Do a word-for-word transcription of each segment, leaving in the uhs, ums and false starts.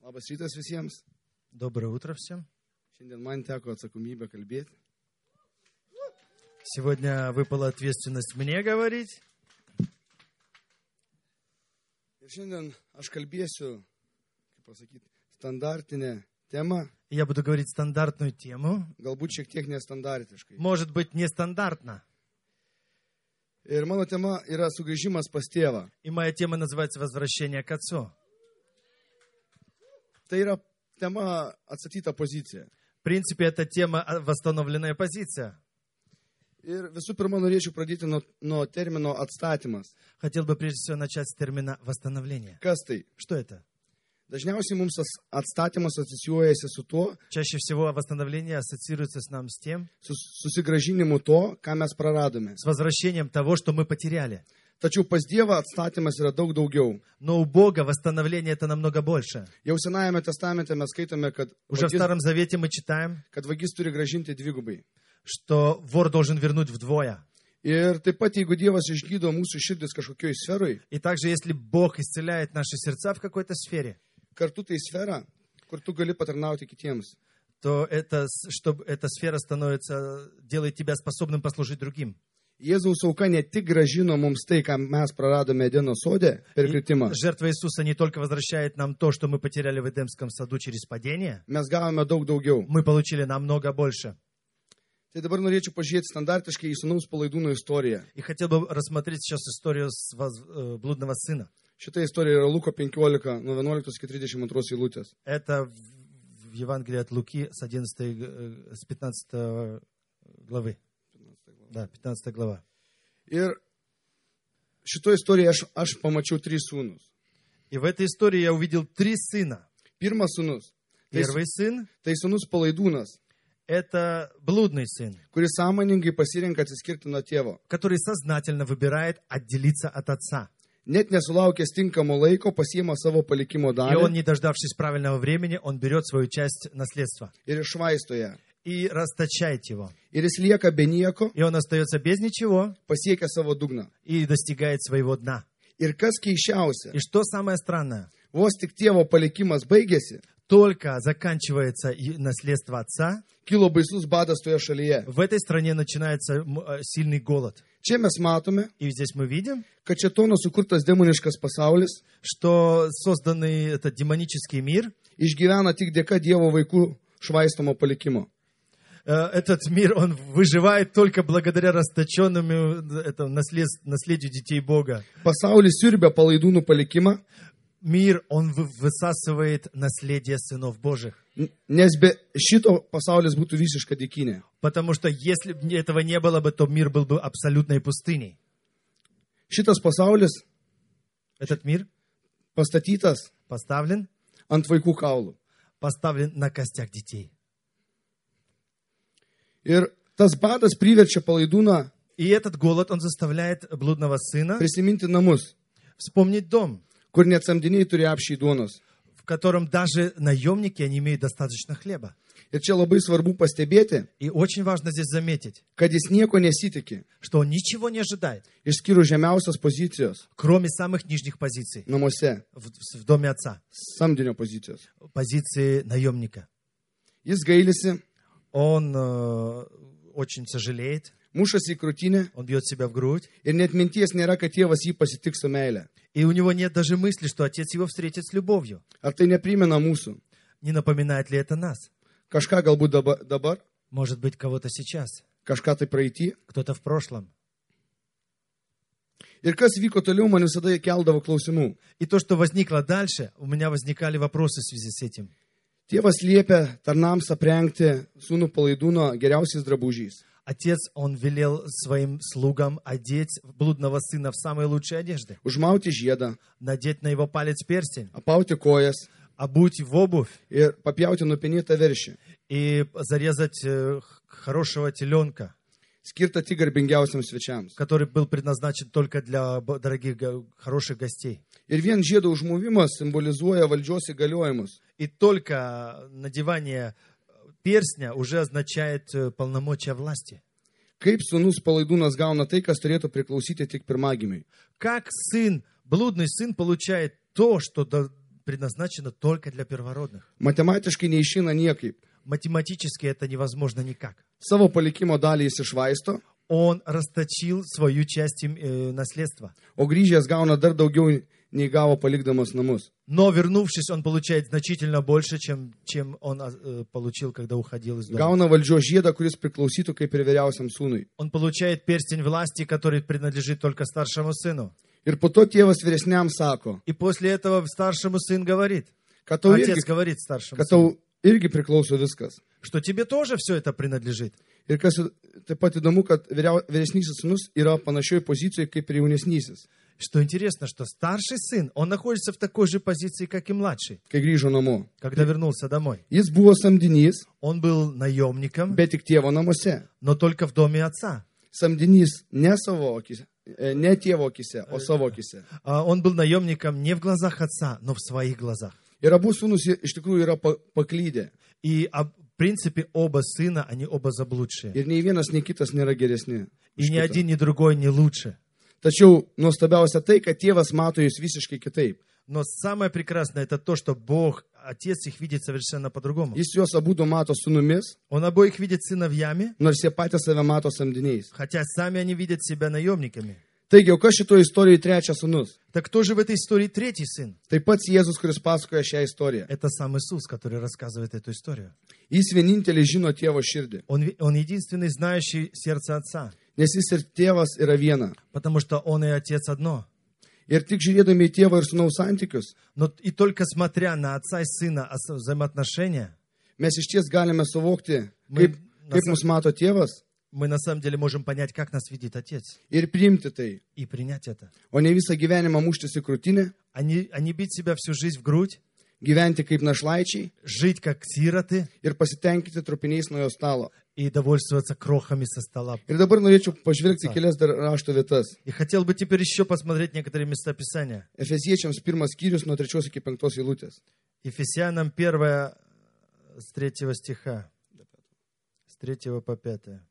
Labas rytas visiems. Доброе утро всем. Šiandien man teko atsakomybė kalbėti. Сегодня выпала ответственность мне говорить. Ir šiandien aš kalbėsiu, kaip pasakyti, standartinę temą, Я буду говорить стандартную тему. galbūt šiek tiek nestandartiškai. Может быть, нестандартно. Ir mano tema yra sugrįžimas pas tėvą. И моя тема называется «Возвращение к Отцу». Tai yra tema atstatyta pozicija. В принципе, это тема «Восстановленная позиция». Ir visų pirma, norėčiau pradėti nuo, nuo termino atstatymas. Хотел бы прежде всего начать с термина «восстановление». Kas tai? Что это? Dažniausiai mums tas atstatymas asocijuojasi su tuo, Чаще всего восстановление ассоциируется с нам с тем, su susigražinimu to, ką mes praradome. с возвращением того, что мы потеряли. Tačiau pas Dievą atstatymas yra daug daugiau. Но у Бога восстановление это намного больше. Jau Senajame testamente mes skaitome, kad Уже в vagis, Старом Завете мы читаем, kad vagis turi gražinti dvigubai. что вор должен вернуть вдвое. Ir taip pat, jeigu Dievas išgydo mūsų širdis kažkokioj sferoj, И также, если Бог исцеляет наши сердца в какой-то сфере, kartu tai sfera, kur tu gali patarnauti kitiems. то это, чтобы эта сфера становится, делает тебя способным послужить другим. Jėzaus auka ne tik gražino mums tai, ką mes praradome Edeno sode per И kritimą. жертва Иисуса не только возвращает нам то, что мы потеряли в Эдемском саду через падение, Mes gavome daug daugiau. мы получили намного больше. Tai dabar norėčiau pažiūrėti standartiškai į sūnaus palaidūno istoriją. И хотел бы рассмотреть сейчас историю с воз- э, блудного сына. Šita istorija yra Luko penkiolika, nuo vienuoliktos iki trisdešimt antros eilutės. Это в в Евангелии от Луки с одиннадцатой, э, с пятнадцатой главы. Да, пятнадцатая глава. Ir šitoje istorijoje aš, aš pamačiau tris sūnus. И в этой истории я увидел три сына. Pirmas sūnus. Tai, Первый сын tai sūnus palaidūnas, – это блудный сын, kuris sąmoningai pasirenka atsiskirti nuo tėvo. который сознательно выбирает отделиться от отца. Net nesulaukęs tinkamo laiko pasiima savo palikimo И он, dalį не дождавшись правильного времени, он берет свою часть наследства ir išvaisto ją. и расточает его. Ir jis lieka be nieko, И он остается без ничего pasiekia savo dugną. и достигает своего дна. Ir kas keiščiausia, И что самое странное, vos tik tėvo palikimas baigėsi, только заканчивается и наследство отца, kilo baisus badas toje šalyje. в этой стране начинается м, э, сильный голод. Čia mes matome, И здесь мы видим, kad Šėtono sukurtas demoniškas pasaulis что созданный этот демонический мир, išgyvena tik dėka Dievo vaikų švaistomo palikimo. э, этот мир, он выживает только благодаря расточенному это, наслед- наследию детей Бога. Pasaulis siurbia palaidūnų palikimą, Мир, он вы- высасывает наследие сынов Божьих. n- nes be šito pasaulis būtų visiška dėkinė. Потому что если бы этого не было бы, то мир был бы абсолютной пустыней. Šitas pasaulis Этот мир pastatytas поставлен, ant vaikų kaulų. поставлен на костях детей. Ir tas badas priverčia palaidūną И этот голод, он заставляет блудного сына prisiminti namus, вспомнить дом, kur net samdiniai turi apšiai duonos. в котором даже наемники, они имеют достаточно хлеба. Ir čia labai svarbu pastebėti, И очень важно здесь заметить, kad jis nieko nesitikė, что он ничего не ожидает, išskyrus žemiausios pozicijos кроме самых нижних позиций namuose, в, в доме отца, samdinio pozicijos. позиции наемника. Jis gailisi, Он э, очень сожалеет, mušasi į krūtinę он бьет себя в грудь, ir net minties nėra, kad tėvas jį pasitiks su meile. и у него нет даже мысли, что отец его встретит с любовью. Ar tai neprimena mūsų? Не напоминает ли это нас? Kažką galbūt dabar, dabar Может быть, кого-то сейчас, kažką tai praeitį. кто-то в прошлом. Ir kas vyko toliau, man visada keldavo klausimų. И то, что возникло дальше, у меня возникали вопросы в связи с этим. Tėvas liepia tarnams aprengti sūnų palaidūno geriausiais drabužiais. Отец, он велел своим слугам одеть блудного сына в самые лучшие одежды, Užmauti žiedą, надеть на его палец перстень, apauti kojas обуть в обувь ir papjauti nupinėtą veršį, и зарезать э, хорошего теленка, skirtą tik garbingiausiams svečiams. который был предназначен только для б- дорогих, го- хороших гостей. Ir vien žiedo užmovimas simbolizuoja valdžios įgaliojimus. И только надевание перстня уже означает э, полномочия власти. Kaip sūnus palaidūnas gauna tai, kas turėtų priklausyti tik pirmagimiui. Как сын, блудный сын получает то, что до- предназначено только для первородных. Matematiškai neišina niekaip. Математически это невозможно никак. Savo palikimo dalį jis išvaisto, Он расточил свою часть э, наследства. o grįžęs gauna dar daugiau nei gavo palikdamas namus. Но вернувшись, он получает значительно больше, чем, чем он э, получил, когда уходил из дома. Gauna valdžios žiedą, kuris priklausytų kaip ir vyriausiam sūnui. Он получает перстень власти, который принадлежит только старшему сыну. Ir po to tėvas vyresniam sako, И после этого старшему сын говорит, kad tau отец irgi, говорит старшему kad сыну, tau irgi priklauso viskas. что тебе тоже все это принадлежит. Ir kas taip pat įdomu, kad vyriau, vyresnysis sūnus yra panašioj pozicijoje kaip ir jaunesnysis, Что интересно, что старший сын, он находится в такой же позиции, как и младший, kai grįžo namo. когда вернулся домой. Jis buvo samdinys, Он был наемником, bet tik tėvo namuose. но только в доме отца. Samdinys ne savo akise, e, ne tėvo akise, o savo akise. А Он был наемником не в глазах отца, но в своих глазах. Ir abu sūnus iš tikrųjų yra pa- paklydę. И а, в принципе оба сына, они оба заблудшие. Ir nei vienas, nei kitas nėra geresni. už И ни kitą. один, ни другой не лучше. Tačiau nuostabiausia tai, kad tėvas mato jūs visiškai kitaip. Но самое прекрасное это то, что Бог, Отец их видит совершенно по-другому. Jis juos abu mato sūnumis, Он обоих видит сыновьями, nors jie patys save mato samdiniais. хотя сами они видят себя наемниками. Taigi, o kas šitoje istorijoje trečias sūnus? Так кто же в этой истории третий сын? Tai pats Jėzus, kuris pasakoja šią istoriją. Это сам Иисус, который рассказывает эту историю. Jis vienintelis žino tėvo širdį, Он, ви- он единственный знающий сердце Отца, nes jis ir tėvas yra viena. потому что Он и Отец одно. Ir tik žiūrėdami į tėvo ir sūnaus santykius, Но и только смотря на Отца и Сына ос- взаимоотношения, mes iš ties galime suvokti, Мы kaip, на kaip самом- mus mato tėvas мы на самом деле можем понять, как нас видит Отец, ir priimti tai, и принять это. o ne visą gyvenimą muštis į krūtinę, А не, а не бить себя всю жизнь в грудь, gyventi kaip našlaičiai жить как сироты ir pasitenkinti trupiniais nuo jo stalo. и довольствоваться крохами со стола. Ir dabar norėčiau pažvelgti kelias dar rašto vietas. И хотел бы теперь еще посмотреть некоторые места Писания. Efeziečiams pirmas skyrius nuo trečios iki penktos eilutės. Ефесянам первое с третьего стиха, с третьего по пятое.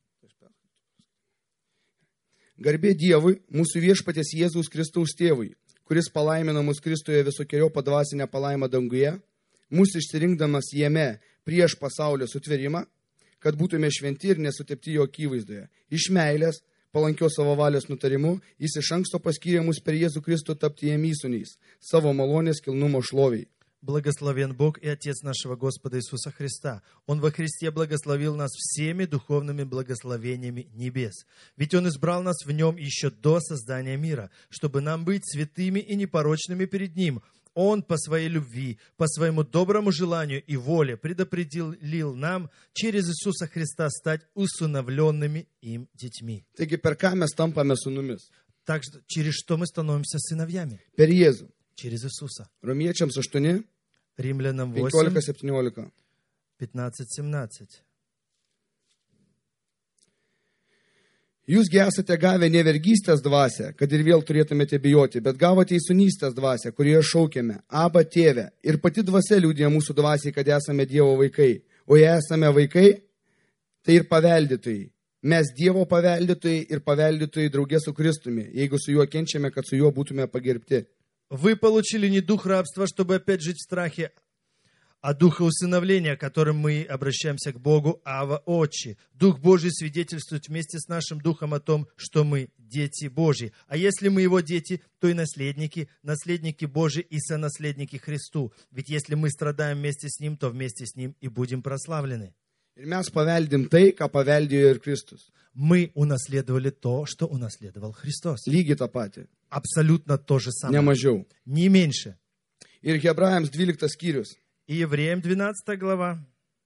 Garbė Dievui, mūsų viešpaties Jėzaus Kristaus tėvui, kuris palaimino mus Kristuje visokiojo padvasinę palaimą danguje, mūsų išsirinkdamas jame prieš pasaulio sutverimą, kad būtume šventi ir nesutepti jo akivaizdoje. Iš meilės, palankios savo valios nutarimu, jis iš anksto paskyrė mus per Jėzų Kristų tapti jam įsūniais, savo malonės kilnumo šloviai. Благословен Бог и Отец нашего Господа Иисуса Христа. Он во Христе благословил нас всеми духовными благословениями небес. Ведь Он избрал нас в Нем еще до создания мира, чтобы нам быть святыми и непорочными перед Ним. Он по своей любви, по своему доброму желанию и воле предопределил нам через Иисуса Христа стать усыновленными им детьми. Taigi per ką mes tampame sūnumis? Так что через что мы становимся сыновьями? Per Jėzų. Через Иисуса. Romiečiams aštuoni, Римлянам восемь, penkiolika septyniolika. пятнадцать семнадцать. Jūsgi esate gavę ne vergystės dvasią, kad ir vėl turėtumėte bijoti, bet gavote įsūnystės dvasią, kurioje šaukiame, Aba tėve. Ir pati dvasia liudija mūsų dvasiai, kad esame Dievo vaikai. O jei esame vaikai, tai ir paveldėtojai. Mes Dievo paveldėtojai ir paveldėtojai draugė su Kristumi, jeigu su juo kenčiame, kad su juo būtume pagerbti. Вы получили не дух рабства, чтобы опять жить в страхе, а духа усыновления, которым мы обращаемся к Богу, Ава Отче. Дух Божий свидетельствует вместе с нашим духом о том, что мы дети Божьи. А если мы Его дети, то и наследники, наследники Божьи и сонаследники Христу. Ведь если мы страдаем вместе с Ним, то вместе с Ним и будем прославлены. Ir mes paveldim tai, ką paveldėjo ir Kristus. Мы унаследовали то, что унаследовал Христос. Lygiai tą patį, Абсолютно то же ne самое. mažiau. Не меньше. Ir Hebrajams dvyliktas skyrius, И Евреям двенадцатая глава.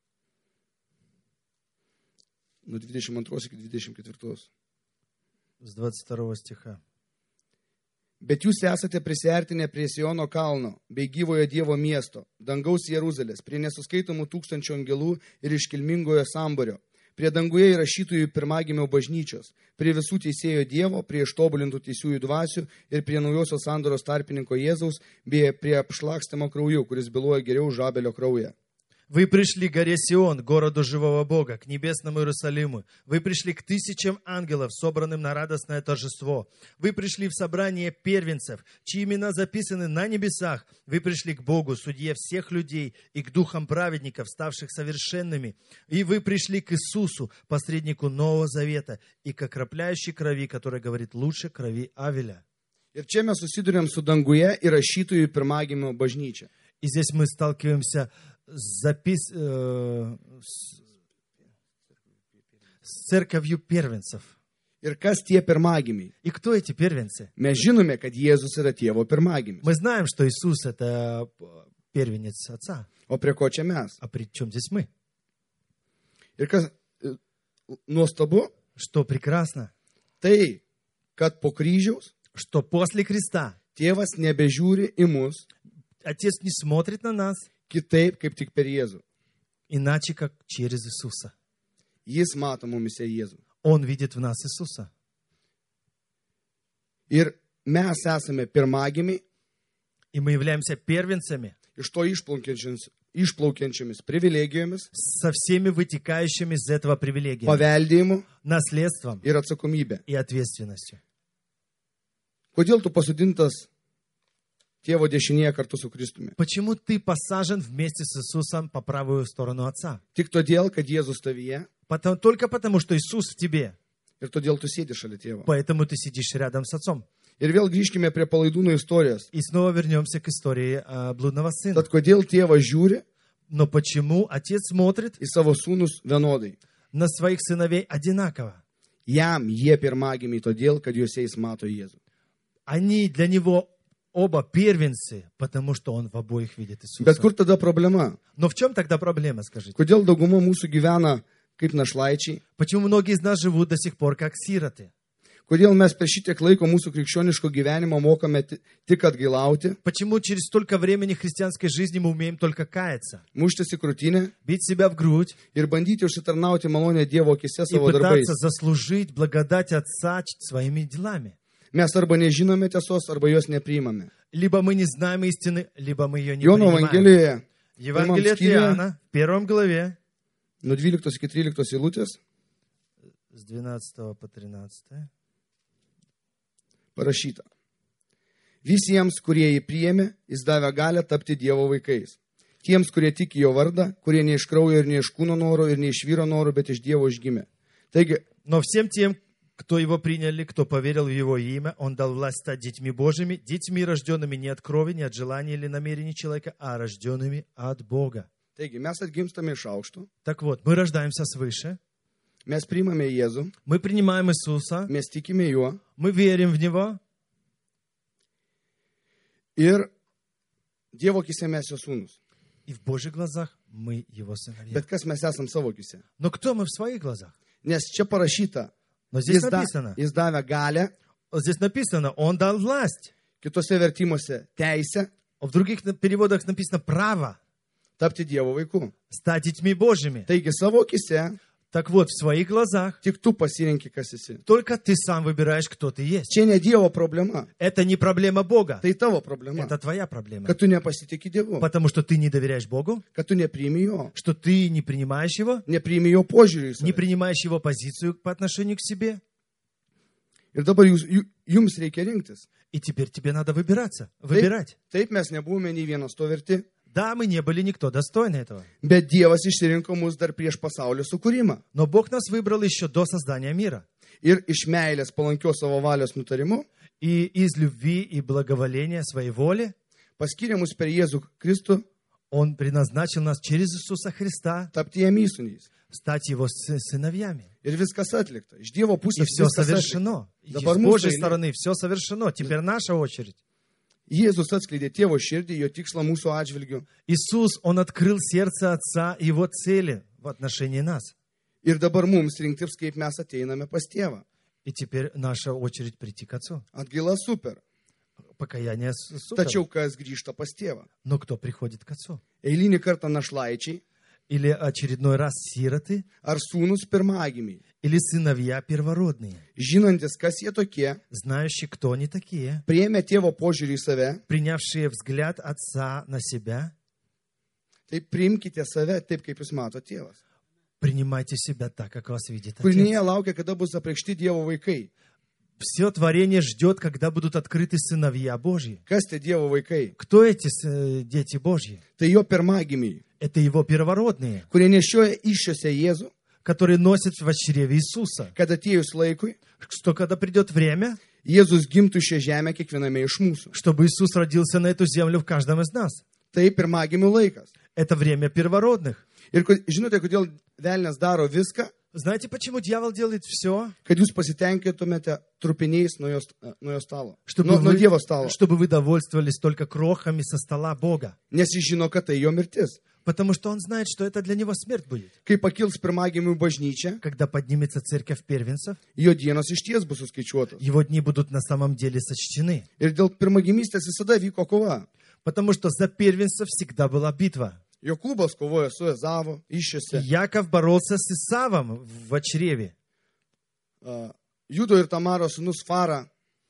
nuo dvidešimt antros iki dvidešimt ketvirtos. С двадцать второго стиха. Bet jūs esate prisiartinę prie Siono kalno, bei gyvojo Dievo miesto, dangaus Jeruzalės, prie nesuskaitomų tūkstančių angelų ir iškilmingojo samburio, prie danguje įrašytųjų pirmagimio bažnyčios, prie visų teisėjo Dievo, prie ištobulintų teisiųjų dvasių ir prie naujosios sandoros tarpininko Jėzaus, bei prie apšlakstimo krauju, kuris byloja geriau už Abelio kraują. Вы пришли к горе Сион, городу живого Бога, к небесному Иерусалиму. Вы пришли к тысячам ангелов, собранным на радостное торжество. Вы пришли в собрание первенцев, чьи имена записаны на небесах. Вы пришли к Богу, судье всех людей, и к духам праведников, ставших совершенными. И вы пришли к Иисусу, посреднику Нового Завета, и к окропляющей крови, которая говорит лучше крови Авеля. Ir čia mes susidurėm su danguje ir rašytojų pirmagimio bažnyčia. И здесь мы сталкиваемся с, запис... э, с... с церковью первенцев. Ir kas tie pirmagimiai? И кто эти первенцы? Mes žinome, kad Jėzus yra tėvo pirmagimis. Мы знаем, что Иисус — это первенец Отца. O prie ko čia mes? А при чем здесь мы? Ir kas e, nuostabu, Что прекрасно, tai, kad po kryžiaus что после креста tėvas nebežiūri į mus Отец не смотрит на нас kitaip, kaip tik per Jėzų. иначе, как через Иисуса. Jis mato mumise Jėzų. Он видит в нас Иисуса. Ir mes esame pirmagimiai И мы являемся первенцами iš to išplaukiančiamis, išplaukiančiamis privilegijomis, со всеми вытекающими из этого привилегиями, paveldėjimu наследством ir atsakomybė. и ответственностью. Kodėl tu pasodintas tėvo dešinėje kartu su Kristumi? Почему ты посажен вместе с Иисусом по правую сторону Отца? Tik todėl, kad Jėzus tavyje Потому, только потому, что Иисус в тебе. ir todėl tu sėdi šalia tėvo. Поэтому ты сидишь рядом с Отцом. Ir vėl grįžkime prie palaidūno istorijos. И снова вернемся к истории а, блудного сына. Tad kodėl tėvas žiūri Но почему Отец смотрит į savo sūnus vienodai? на своих сыновей одинаково? Jam jie pirmagimiai todėl, kad juose jis mato Jėzų. Они для него оба первенцы, потому что он в обоих видит Bet Иисуса. kur tada problema? Но в чем тогда проблема, скажите? Kodėl dauguma mūsų gyvena kaip našlaičiai? Почему многие из нас живут до сих пор как сироты? Kodėl mes per šitiek laiko mūsų krikščioniško gyvenimo mokame ti- tik atgailauti, Почему через столько времени христианской жизни мы умеем только каяться, muštis į krūtinę бить себя в грудь ir bandyti užsitarnauti malonę Dievo akise и savo darbais? пытаться заслужить благодать Отца ч- своими делами? Mes arba nežinome tiesos, arba jos nepriimame. Либо мы не знаем истины, либо мы ее не Jono принимаем. Evangelijoje Евангелие от Первом стихе. Иоанна, в первом главе, nuo dvyliktos iki tryliktos eilutės с двенадцатого по тринадцатое. parašyta. Visiems, kurie jį priėmė, jis davė galę tapti Dievo vaikais. Tiems, kurie tiki jo vardą, kurie ne iš kraujo ir ne iš kūno noro ir ne iš vyro noro, bet iš Dievo išgimė. Taigi, Но всем тем, кто его приняли, кто поверил в его имя, он дал власть стать детьми Божьими, детьми, рожденными не от крови, не от желания или намерений человека, а рожденными от Бога. taigi mes atgimstame iš aukšto, Так вот, мы рождаемся свыше, mes priimame Jėzų, мы принимаем Иисуса, mes tikime juo мы верим в Него, ir Dievo akise mes jo sūnus. и в Божьих глазах мы Его сыновья. Bet kas mes esam savo akise? Но кто мы в своих глазах? Nes čia parašyta, Но здесь jis, da, написано, jis davė galę, вот здесь написано, Он дал власть. kitose vertimuose teisę В других на- переводах написано право tapti Dievo vaiku. стать детьми Божьими. Taigi savo akise Так вот, в своих глазах tik tu pasirinki, kas esi. только ты сам выбираешь, кто ты есть. Čia ne Dievo problema, Это не проблема Бога, tai tavo problema. это твоя проблема. Kad tu nepasitikė Dievu, Потому что ты не доверяешь Богу, kad tu nepriimi jo, что ты не принимаешь Его, nepriimi jo požiūrį į не save. принимаешь Его позицию по отношению к себе. Ir dabar jūs, ju- jums reikia rinktis. И теперь тебе надо выбираться, выбирать. Taip mes nebuvome nei vienas to verti, Да, мы не были никто достойны этого. bet Dievas išsirinko mus dar prieš pasaulio sukūrimą. Но Бог нас выбрал еще до создания мира. Ir iš meilės palankios savo valios nutarimu И из любви и благоволения своей воли paskyrė mus per Jėzų Kristų Он предназначил нас через Иисуса Христа tapti jam įsūniais. стать Его сы- сыновьями. Ir viskas atlikta. Iš Dievo И pusės все viskas atlikta. совершено. И Dabar с mūsų Божьей eilė. стороны все совершено. Теперь наша очередь. Jėzus atskleidė tėvo širdį, jo tikslą mūsų atžvilgiu. Иисус, Он открыл сердце Отца и Его цели в отношении нас. Ir dabar mums rinktis, kaip mes ateiname pas tėvą. И теперь наша очередь прийти к Отцу. Atgaila super. Покаяние с- супер. Tačiau kas grįžta pas tėvą? Но кто приходит к Отцу? Eilinį kartą našlaičiai Или очередной раз сироты, ar sūnus pirmagimiai, или сыновья первородные, žinantis, kas jie tokie, знающие, кто они такие, priėmė tėvo požiūrį į save, принявшие взгляд Отца на себя. Tai priimkite save taip, kaip jūs mato tėvas. Принимайте себя так, как вас видит Kūrinyje Отец. laukia, kada bus apreikšti Dievo vaikai. Все творение ждет, когда будут открыты сыновья Божьи. Kas tie Dievo vaikai? Кто эти э, дети Божьи? Tai jo pirmagimiai, Это его первородные, kurie nešioja iššiose Jėzų, которые носят в чреве Иисуса. kad atėjus laikui, Что когда придет время, Jėzus gimtų šią žemę kiekviename iš mūsų. чтобы Иисус родился на эту землю в каждом из нас. Tai pirmagimių laikas. Это время первородных. Ir ko- žinote, kodėl velnės daro viską, Знаете, почему дьявол делает все? kad jūs pasitenkintumėte trupiniais nuo jo, st- nuo jo stalo, Чтобы nuo, nuo вы, Dievo stalo, чтобы вы довольствовались только крохами со стола Бога. nes jis žino, kad tai jo mirtis. Потому что он знает, что это для него смерть будет. Kai pakils pirmagimių bažnyčia, Когда поднимется церковь первенцев, jo dienos iš ties bus suskaičiuotos. его дни будут на самом деле сочтены. Ir dėl pirmagimystės visada vyko kova. Потому что за первенцев всегда была битва. Jokūbas kovojo su Ezavo iššiose. Яков боролся с Исавом в чреве. Uh, Judo ir Tamaro sūnus Fara,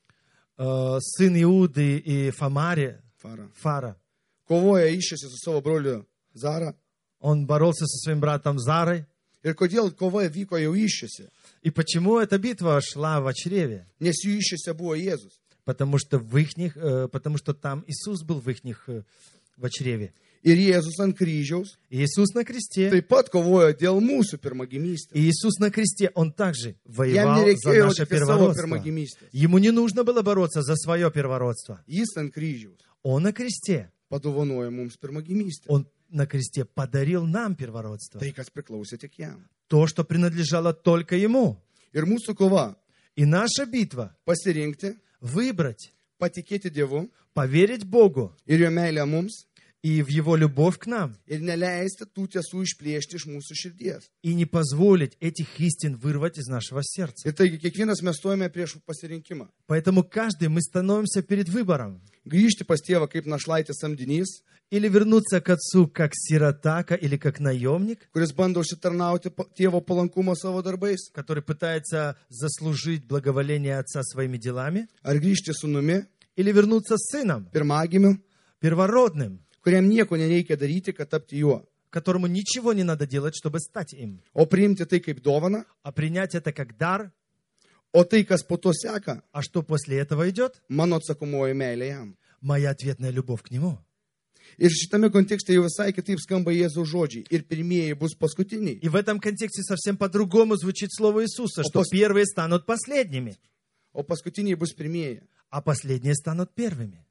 Э, Сын Иуды и Фамаре, Fara Фара, kovoja iššiose su savo broliu Zara. он боролся со своим братом Зарой. Ir kodėl kova vyko jau iššiose? И почему эта битва шла в чреве? Nes jų iššiose buvo Jėzus. Потому что, в ихних, э, потому что там Иисус был в ихних э, в чреве. Ir Jėzus ant kryžiaus И Иисус на кресте. taip pat kovojo dėl mūsų pirmagimystės. И Иисус на кресте, Он также Jam воевал за nereikėjo наше tik savo первородство. pirmagimystės. Ему не нужно было бороться за свое первородство. Jis ant kryžiaus Он на кресте. padovanojo mums pirmagimystę. Он на кресте подарил нам первородство. Tai, kas priklausė tik jam. То, что принадлежало только Ему. Ir mūsų kova И наша битва pasirinkti, выбрать, patikėti Dievu поверить Богу ir jo meilę mums и в Его любовь к нам. ir neleisti tų tiesų išplėšti iš mūsų širdies. И не позволить этих истин вырвать из нашего сердца. Ir taigi kiekvienas mes stojame prieš pasirinkimą. Поэтому каждый мы становимся перед выбором. Grįžti pas tėvą kaip našlaitės samdinys, Или вернуться к отцу как сиротака или как наемник, kuris bando užsitarnauti pa- tėvo palankumą savo darbais, который пытается заслужить благоволение отца своими делами, ar grįžti sūnumi, или вернуться с сыном, pirmagimiu, первородным, kuriam nieko nereikia daryti, kad tapti juo, которому ничего не надо делать, чтобы стать им, o priimti tai kaip dovana, а принять это как дар. o tai, kas po to seka, А что после этого идет? mano atsakomoji meilė jam. Моя ответная любовь к нему. Ir šitame kontekste jau visai kitaip skamba Jėzaus žodžiai. Ir pirmieji bus paskutiniai. И в этом контексте совсем по-другому звучит слово Иисуса, что пос- первые станут последними, O paskutiniai bus pirmieji. а последние станут первыми.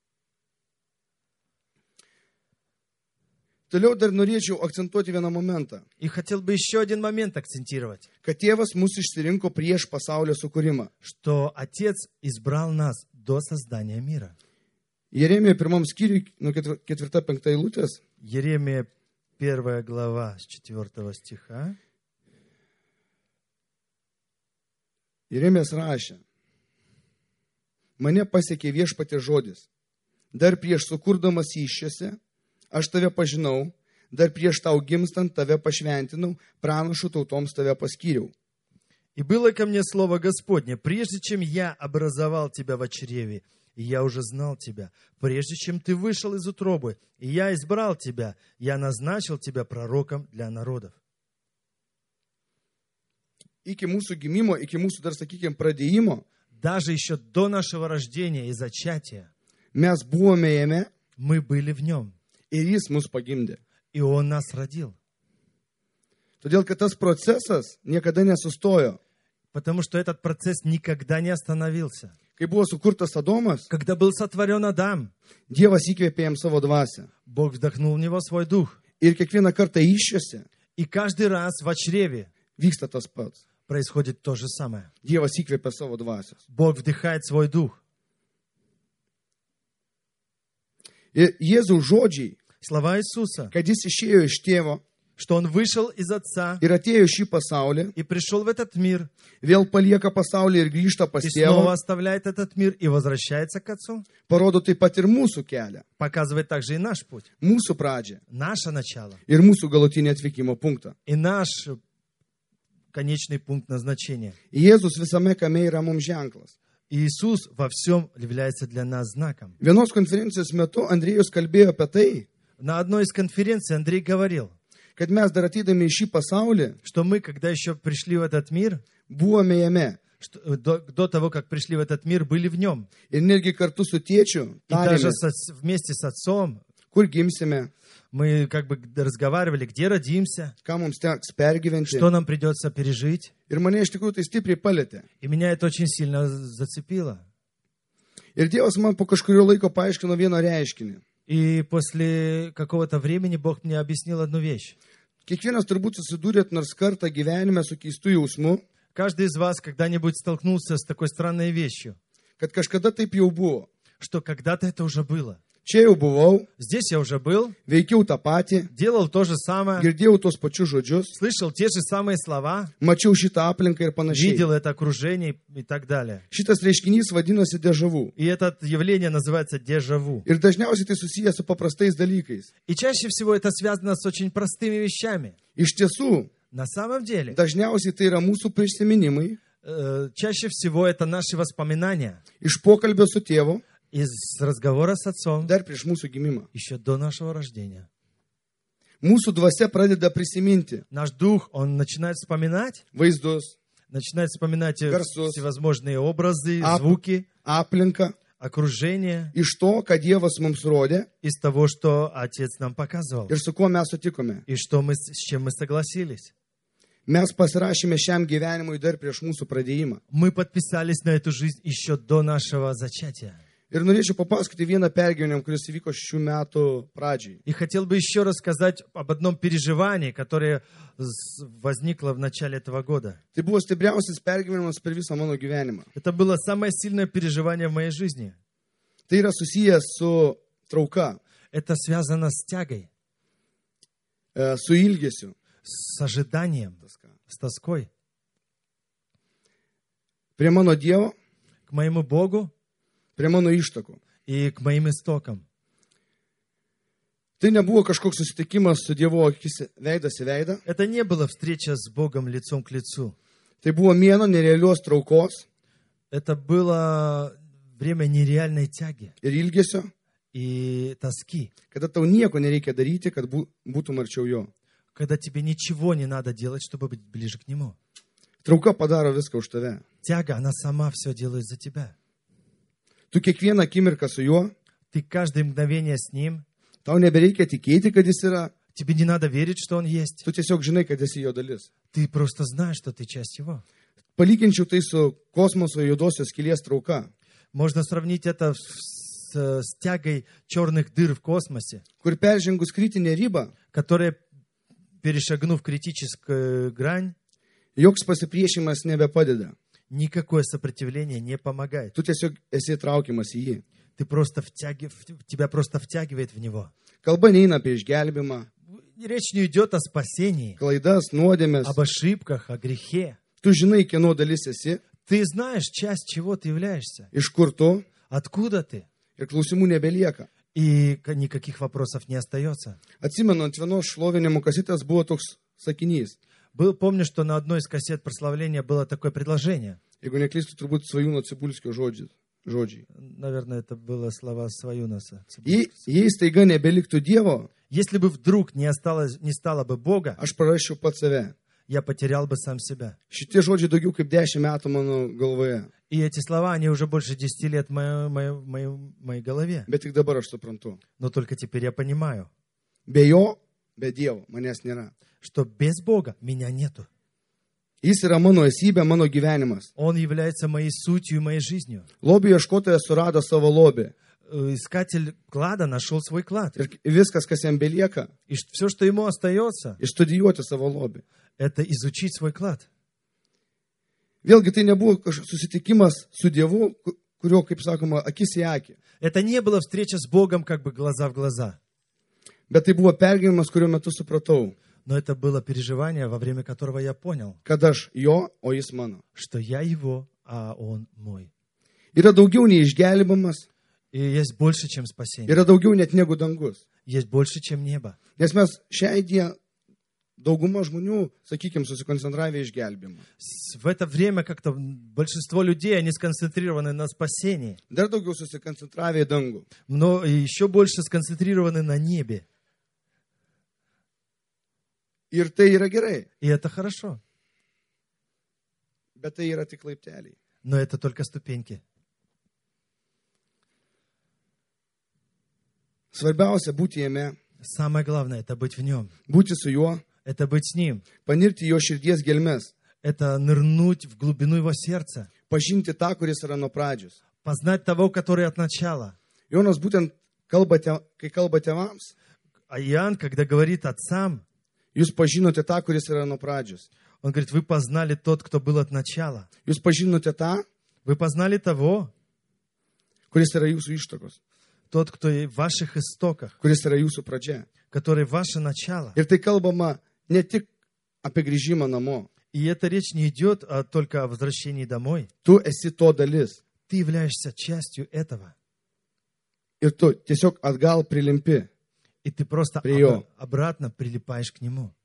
Toliau dar norėčiau akcentuoti vieną momentą. И хотел бы еще один момент акцентировать, Kad tėvas mūsų išsirinko prieš pasaulio sukūrimą. что Отец избрал нас до создания мира. Jeremijo pirmam skyriui, nuo ketv- ketvirta penkta eilutės, Еремия первая глава с четвертого стиха. Jeremijas rašė. Mane pasiekė viešpatės žodis. Dar prieš sukurdamas iššiose, aš tave pažinau, dar prieš tau gimstant tave pašventinau, pranašų tautoms tave paskyriau. «И было ко мне слово Господне, прежде чем я образовал тебя во чреве, и я уже знал тебя, прежде чем ты вышел из утробы, и я избрал тебя, я назначил тебя пророком для народов». Iki mūsų gimimo, iki mūsų dar, sakykime, pradėjimo, Даже еще до нашего рождения и зачатия mes buvome jame мы были в нем, ir jis mus pagimdė. и он нас родил. Todėl, kad tas procesas niekada nesustojo. Потому что этот процесс никогда не остановился. Kai buvo sukurtas Adomas, Когда был сотворен Адам, Dievas įkvėpė jam savo dvasią. Бог вдохнул в него свой дух. Ir kiekvieną kartą iššiose И каждый раз в чреве vyksta tas pats. происходит то же самое. Dievas įkvėpė savo dvasios. Бог вдыхает свой дух. Ir Jėzaus žodžiai, Слова Иисуса, kad jis išėjo iš tėvo что Он вышел из Отца ir atėjo į šį pasaulį, и пришел в этот мир, vėl palieka pasaulį ir grįžta pas и снова tėvą, оставляет этот мир и возвращается к Отцу, parodo taip pat ir mūsų kelią, показывает также и наш путь, mūsų pradžią наше начало ir mūsų galutinį atvykimo punktą. и наш конечный пункт назначения. Jėzus visame kame yra mums ženklas. И Иисус во всем является для нас знаком. Vienos konferencijos metu Andriejus kalbėjo apie tai, На одной из конференций Андрей говорил, kad mes dar ateidami į šį pasaulį, что мы, когда еще пришли в этот мир, buvome jame. что, до, до того, как пришли в этот мир, были в нем. Ir netgi kartu su tėčiu И даже tarėmės, со- вместе с отцом kur gimsime, мы как бы разговаривали, где родимся, ką mums teks pergyventi. что нам придется пережить. Ir mane iš tikrųjų tai stipriai palėtė. И меня это очень сильно зацепило. Ir Dievas man po kažkurio laiko paaiškino vieną reiškinį. И после какого-то времени Бог мне объяснил одну вещь. Kiekvienas turbūt susidūrėt nors kartą gyvenime su keistu jausmu, Каждый из вас когда-нибудь столкнулся с такой странной вещью, kad kažkada taip jau buvo. что когда-то это уже было. Čia jau buvau, Здесь я уже был, veikiau tą patį, делал то же самое, girdėjau tos pačius žodžius, слышал те же самые слова, mačiau šitą aplinką ir panašiai. видел это окружение и так далее. Šitas reiškinys vadinasi dežavų. И это явление называется дежаву. Ir dažniausiai tai susijęs su paprastais dalykais. И чаще всего это связано с очень простыми вещами. Iš tiesų, На самом деле, dažniausiai tai yra mūsų prisiminimai э, чаще всего это наши воспоминания iš pokalbio su tėvu из разговора с отцом dar prieš mūsų gimimą. еще до нашего рождения. Mūsų dvasia pradeda prisiminti Наш дух, он начинает вспоминать, vaizdus, начинает вспоминать э, Гарсус. всевозможные образы, Ап- звуки, aplinką, окружение iš to, ką Dievas mums rodė из того, что Отец нам показывал ir su kuo mes sutikome. и что мы, с чем мы согласились. Mes pasirašėme šiam gyvenimui dar prieš mūsų pradėjimą. Мы подписались на эту жизнь еще до нашего зачатия. Ir norėčiau papasakoti vieną pergyvenimą, kuris įvyko šių metų pradžiai. И хотел бы еще рассказать об одном переживании, которое с- возникло в начале этого года. Tai buvo stipriausias pergyvenimas per visą mano gyvenimą. Это было самое сильное переживание в моей жизни. Tai yra susijęs su trauka, Это связано с тягой, e, su ilgesiu. с ожиданием, с тоской Prie mano Dievo, к моему Богу prie mano ištakų. и к моим истокам. Tai nebuvo kažkoks susitikimas su Dievo akis veidas į veidą. Это не была встреча с Богом лицом к лицу. Tai buvo mėno nerealios traukos Это было время нереальной тяги ir ilgesio, и тоски, kada tau nieko nereikia daryti, kad bū- būtum arčiau jo. когда тебе ничего не надо делать, чтобы быть ближе к Нему. Trauka padaro viską už tave. Тяга, она сама все делает за тебя. Tu kiekvieną akimirką su juo, Ты каждое мгновение с Ним. tau nebereikia tikėti, kad jis yra. Тебе не надо верить, что Он есть. Tu tiesiog žinai, kad esi jo dalis. Ты просто знаешь, что ты часть Его. Palyginčiau tai su kosmoso juodosios skylės trauka, Можно сравнить это с, с тягой черных дыр в космосе, kur peržengus kritinę ribą, которая, перешагнув критическую грань, joks pasipriešimas nebepadeda. никакое сопротивление не помогает. Tu tiesiog esi traukiamas į jį. Ты просто втяги, в- тебя просто втягивает в него. Kalba neina apie išgelbimą, Речь не идет о спасении, klaidas, nuodėmės. об ошибках, о грехе. Tu žinai, kieno dalis esi, Ты знаешь, часть чего ты являешься, iš kur tu откуда ты, ir klausimų nebelieka. и к- никаких вопросов не остается. Atsimenu, ant vienos šlovinimo kasetės buvo toks sakinys. Был, помню, что на одной из кассет прославления было такое предложение. Jeigu neklystu, turbūt Svajūno Cibulskio žodžiai. žodžiai. Наверное, это было слова Сваюнаса. Jei, jei staiga nebeliktų Dievo, Если бы вдруг не, осталось, не стало бы Бога, aš prarasčiau pat save. я потерял бы сам себя. Šitie žodžiai daugiau kaip dešimt metų mano galvoje. И эти слова, они уже больше десяти лет в моей, моей, моей, моей голове. Bet tik dabar aš suprantu. Но только теперь я понимаю, Be jo, be Dievo manęs nėra. что без Бога меня нету. Jis yra mano esybė, mano gyvenimas. Он является моей сутью и моей жизнью. Lobio ieškotojas surado savo lobį. Э, Искатель клада нашел свой клад. Ir viskas, kas jam belieka, И все, что ему остается, išstudijuoti savo lobį. это изучить свой клад. Vėlgi tai nebuvo kažkoks susitikimas su Dievu, ku- kurio, kaip sakoma, akis į akį. Это не была встреча с Богом как бы глаза в глаза. Bet tai buvo pergyvenimas, kurio metu supratau, Но это было переживание, во время которого я понял, kad aš jo, o jis mano. что я его, а он mой. Yra daugiau nei išgelbimas, И есть больше, чем спасение. yra daugiau net negu dangus. Есть больше, чем небо. Nes mes šiai dieną dauguma žmonių, sakykime, susikoncentravę į išgelbimą. С- В это время как-то большинство людей, они сконцентрированы на спасении. Dar daugiau susikoncentravę į dangų. Но еще больше сконцентрированы на небе. Ir tai yra gerai, И это хорошо. bet tai yra tik laipteliai. Но это только ступеньки. Svarbiausia būti jame, Самое главное — это быть в нем. būti su juo, Это быть с ним. panirti jo širdies gelmes, Это нырнуть в глубину его сердца. pažinti tą, kuris yra nuo pradžios. Познать того, который от начала. Jonas būtent kalba, te, kai kalba tėvams, А Иоанн, когда говорит отцам, jūs pažinote tą, kuris yra nuo pradžios. он говорит, вы познали тот, кто был от начала. Jūs pažinote tą, Вы познали того, kuris yra jūsų ištakos, тот, кто и в ваших истоках, kuris yra jūsų pradžia. который ваше начало. Ir tai kalbama ne tik apie grįžimą namo. И эта речь не идет а, только о возвращении домой. Tu esi to dalis. Ты являешься частью этого. Ir tu tiesiog atgal prilimpi. И ты просто Прием. обра- обратно прилипаешь к нему.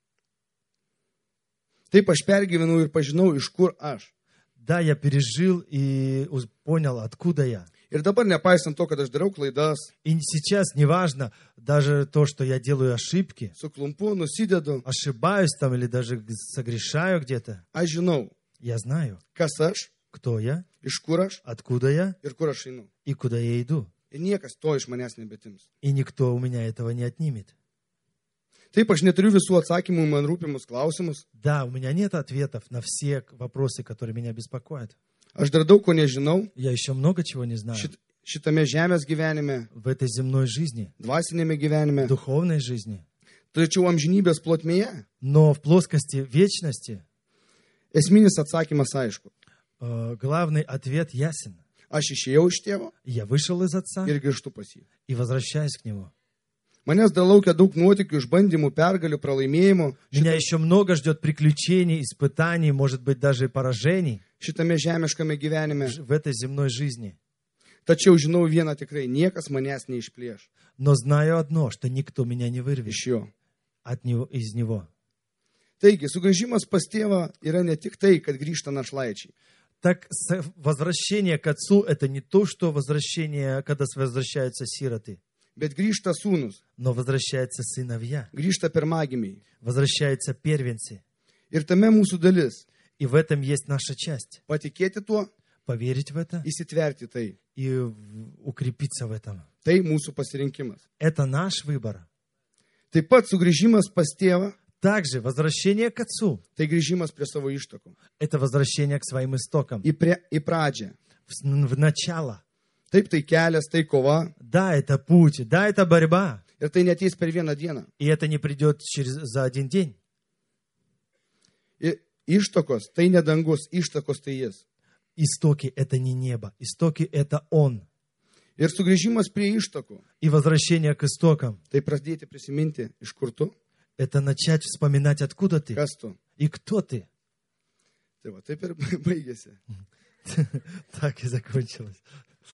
Taip aš pergyvenau ir pažinau, iš kur aš. Да, я пережил и уз- понял, откуда я. Ir dabar, nepaisant to, kad aš darau klaidas, И сейчас не важно даже то, что я делаю ошибки, suklumpu, nusidedu, ошибаюсь там или даже г- согрешаю где-то. aš žinau, Я знаю, kas aš, кто я, iš kur aš откуда я ir kur aš einu. и куда я иду. Ir niekas to iš manęs nebetims. И никто у меня этого не отнимет. Taip, aš neturiu visų atsakymų į man rūpimus klausimus. Да, у меня нет ответов на все к- вопросы, которые меня беспокоят. Aš dar daug ko nežinau Я еще много чего не знаю šit, šitame žemės gyvenime, в этой земной жизни, dvasinėme в gyvenime. духовной жизни. Tačiau amžinybės plotmėje Но в плоскости вечности esminis atsakymas aišku. э, главный ответ ясен. Aš išėjau iš tėvo Я вышел из Отца ir grįžtu pas jį. и возвращаюсь к Нему. Manęs dar laukia daug nuotykių, išbandymų, pergalių, pralaimėjimų Меня еще много ждет приключений, испытаний, может быть, даже и поражений šitame žemiškame gyvenime. в этой земной жизни. Tačiau žinau vieną tikrai, niekas manęs neišplėš Но знаю одно, что никто меня не вырвет iš jo. от него, из Него. Taigi, sugrįžimas pas tėvą yra ne tik tai, kad grįžta našlaičiai. Так с- возвращение к Отцу — это не то, что возвращение, когда возвращаются сироты, Bet grįžta sūnus, но возвращаются сыновья, grįžta pirmagimiai. возвращаются первенцы. Ir tame mūsų dalis И в этом есть наша часть. - patikėti tuo, Поверить в это įsitverti tai. и в- укрепиться в этом. Tai mūsų pasirinkimas. Это наш выбор. Taip pat sugrįžimas pas tėvą - Также возвращение к Отцу tai grįžimas prie savo ištakų. — это возвращение к своим истокам, Į, prie, į pradžią. в, в начало. Taip tai kelias, tai kova. Да, это путь, да, это борьба. Ir tai neteis per vieną dieną. И это не придет через, за один день. Ir ištakos - tai ne dangus, ištakos - tai jis. Истоки — это не небо, истоки — это Он. Ir sugrįžimas prie ištakų И возвращение к истокам - tai pradėti prisiminti, iš kur tu, — это начать вспоминать, откуда ты kas tu. и кто ты. Tai va, taip ir baigėsi. Так и закончилось.